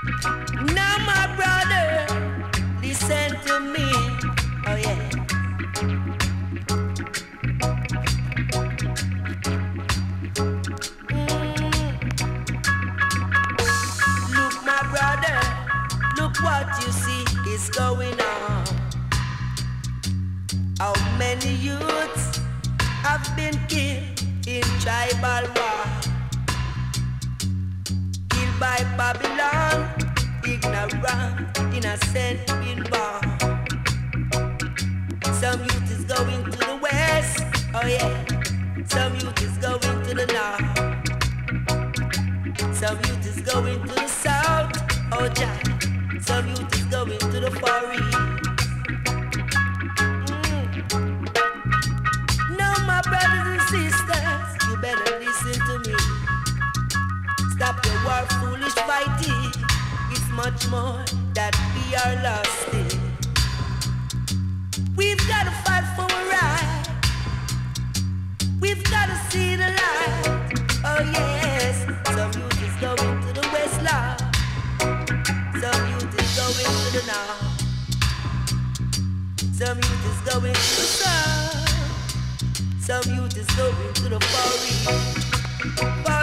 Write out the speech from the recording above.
Now, my brother, listen to me. Oh, yeah. Look, my brother, look what you see is going on. How many youths have been killed in tribal war? Killed by Babylon, ignorant, innocent, been born. Some youth is going to the west, oh yeah. Some youth is going to the north. Some youth is going to the south, oh yeah. Some youth is going to the far east. Now, my brothers and sisters, you better listen to me. Stop your war, foolish fighting. It's much more that we are lost in. We've got to fight for a right. We've got to see the light. Oh yes, some youth is going to the west, Lord. Some youth is going to the north. Some youth is going to the south. Some youth is going to the far east.